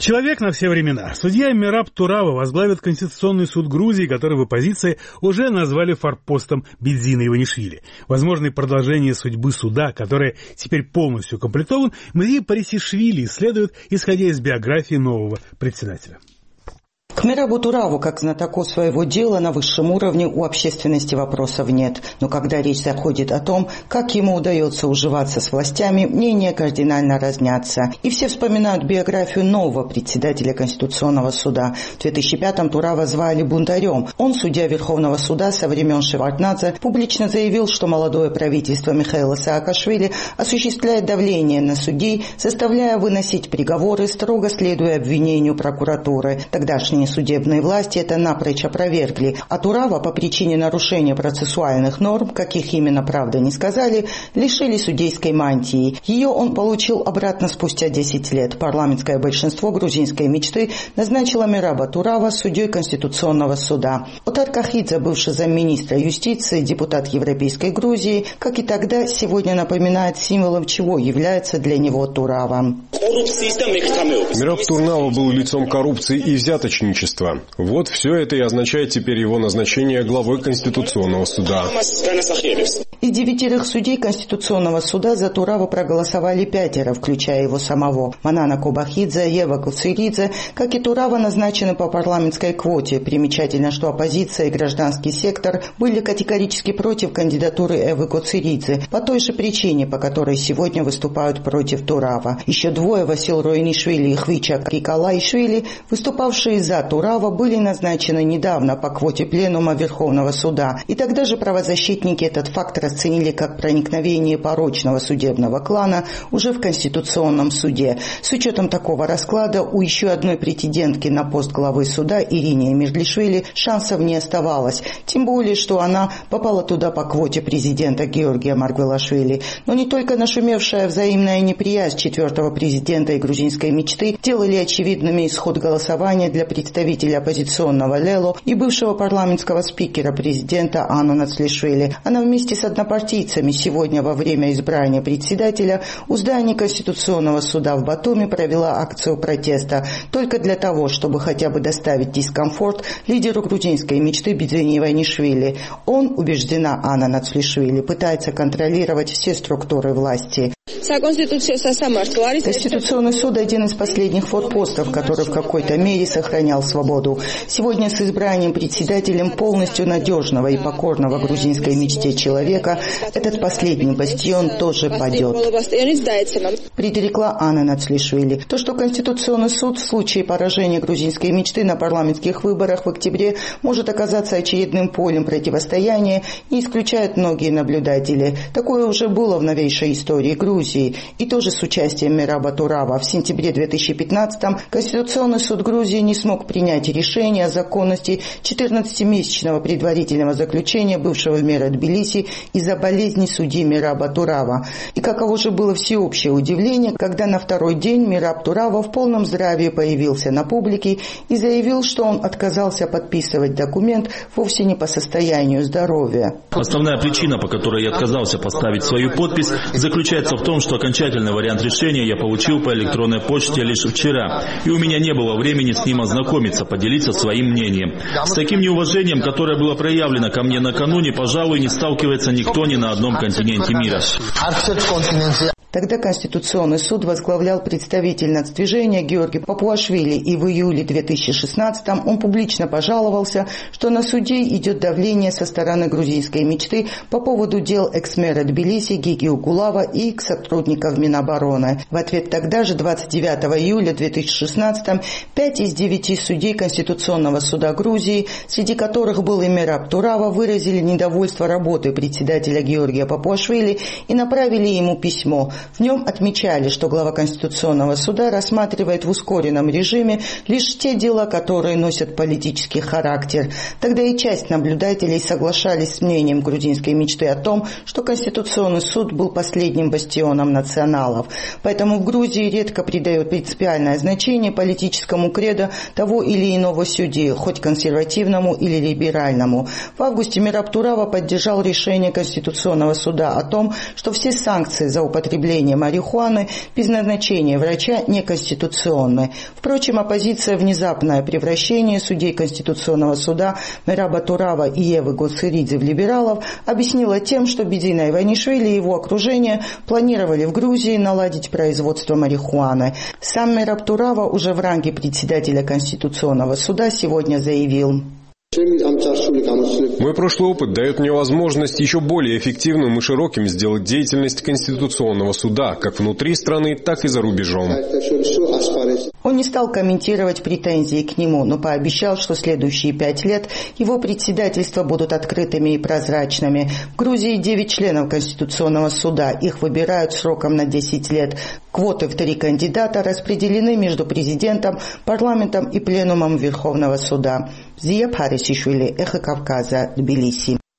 Человек на все времена. Судья Мераб Турава возглавит Конституционный суд Грузии, который в оппозиции уже назвали форпостом Бедзина Иванишвили. Возможное продолжение судьбы суда, который теперь полностью укомплектован, Мзии Парисишвили исследует, исходя из биографии нового председателя. К Мерабу Тураву, как знатоку своего дела, на высшем уровне у общественности вопросов нет. Но когда речь заходит о том, как ему удается уживаться с властями, мнения кардинально разнятся. И все вспоминают биографию нового председателя Конституционного суда. В 2005-м Турава звали бунтарем. Он, судья Верховного суда со времен Шеварднадзе, публично заявил, что молодое правительство Михаила Саакашвили осуществляет давление на судей, заставляя выносить приговоры, строго следуя обвинению прокуратуры. Тогдашние судебные власти это напрочь опровергли, а Турава по причине нарушения процессуальных норм, каких именно, правда, не сказали, лишили судейской мантии. Ее он получил обратно спустя 10 лет. Парламентское большинство грузинской мечты назначило Мераба Турава судьей Конституционного суда. Отар Кахидзе, бывший замминистра юстиции, депутат Европейской Грузии, как и тогда, сегодня напоминает символом чего является для него Турава. Мераб Турава был лицом коррупции и взяточничества. Вот все это и означает теперь его назначение главой Конституционного суда. Из 9 судей Конституционного суда за Турава проголосовали 5, включая его самого. Манана Кобахидзе, Ева Куциридзе, как и Турава, назначены по парламентской квоте. Примечательно, что оппозиция и гражданский сектор были категорически против кандидатуры Эвы Куциридзе, по той же причине, по которой сегодня выступают против Турава. Еще 2, Васил Роинишвили и Хвича Крикалайшвили, выступавшие за Турава, были назначены недавно по квоте пленума Верховного суда. И тогда же правозащитники этот факт расценили как проникновение порочного судебного клана уже в Конституционном суде. С учетом такого расклада у еще одной претендентки на пост главы суда, Ирине Эмирдлишвили, шансов не оставалось. Тем более, что она попала туда по квоте президента Георгия Маргвелашвили. Но не только нашумевшая взаимная неприязнь 4-го президента и грузинской мечты делали очевидными исход голосования для представителя оппозиционного Лело и бывшего парламентского спикера президента Анну Нацлишвили. Она вместе с однопартийцами сегодня во время избрания председателя у здания Конституционного суда в Батуми провела акцию протеста только для того, чтобы хотя бы доставить дискомфорт лидеру грузинской мечты Бедзине Иванишвили. Он, убеждена Анна Нацлишвили, пытается контролировать все структуры власти. Конституционный суд – один из последних форпостов, который в какой-то мере сохранял свободу. Сегодня с избранием председателем полностью надежного и покорного грузинской мечте человека этот последний бастион тоже падет. Предрекла Анна Нацлишвили. То, что Конституционный суд в случае поражения грузинской мечты на парламентских выборах в октябре может оказаться очередным полем противостояния, не исключают многие наблюдатели. Такое уже было в новейшей истории Грузии. И тоже с участием Мераба Турава. В сентябре 2015-м Конституционный суд Грузии не смог принять решение о законности 14-месячного предварительного заключения бывшего мэра Тбилиси из-за болезни судьи Мераба Турава. И каково же было всеобщее удивление, когда на второй день Мераб Турава в полном здравии появился на публике и заявил, что он отказался подписывать документ вовсе не по состоянию здоровья. Основная причина, по которой я отказался поставить свою подпись, заключается в том, что окончательный вариант решения я получил по электронной почте лишь вчера, и у меня не было времени с ним ознакомиться, поделиться своим мнением. С таким неуважением, которое было проявлено ко мне накануне, пожалуй, не сталкивается никто ни на одном континенте мира. Тогда Конституционный суд возглавлял представитель нацдвижения Георгий Папуашвили, и в июле 2016-м он публично пожаловался, что на судей идет давление со стороны грузинской мечты по поводу дел экс-мэра Тбилиси Гиги Угулава и экс-сотрудников Минобороны. В ответ тогда же, 29 июля 2016-м, 5 из 9 судей Конституционного суда Грузии, среди которых был и Мераб Турава, выразили недовольство работой председателя Георгия Папуашвили и направили ему письмо. В нем отмечали, что глава Конституционного суда рассматривает в ускоренном режиме лишь те дела, которые носят политический характер. Тогда и часть наблюдателей соглашались с мнением грузинской мечты о том, что Конституционный суд был последним бастионом националов. Поэтому в Грузии редко придают принципиальное значение политическому кредо того или иного судьи, хоть консервативному или либеральному. В августе Мераб Турава поддержал решение Конституционного суда о том, что все санкции за употребление употребление марихуаны без назначения врача неконституционны. Впрочем, оппозиция внезапное превращение судей Конституционного суда Мераба Турава и Евы Гоциридзе в либералов объяснила тем, что Бедзина Иванишвили и его окружение планировали в Грузии наладить производство марихуаны. Сам Мераб Турава уже в ранге председателя Конституционного суда сегодня заявил: «Мой прошлый опыт дает мне возможность еще более эффективным и широким сделать деятельность Конституционного суда как внутри страны, так и за рубежом». Он не стал комментировать претензии к нему, но пообещал, что следующие 5 лет его председательства будут открытыми и прозрачными. В Грузии 9 членов Конституционного суда. Их выбирают сроком на 10 лет. Квоты в 3 кандидата распределены между президентом, парламентом и пленумом Верховного суда. Зия Парисишвили, Эхо Кавказа, Тбилиси.